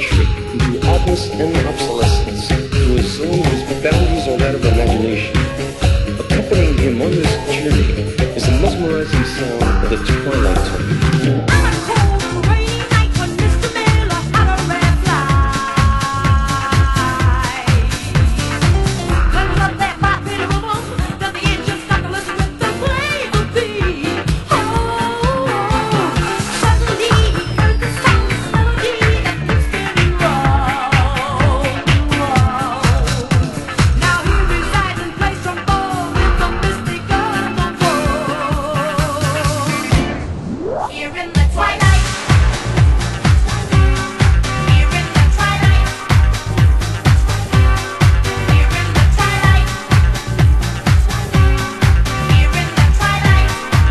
century into oddness and obsolescence to a zone whose boundaries are that of imagination. Accompanying him on this journey is the mesmerizing sound of the twilight tone.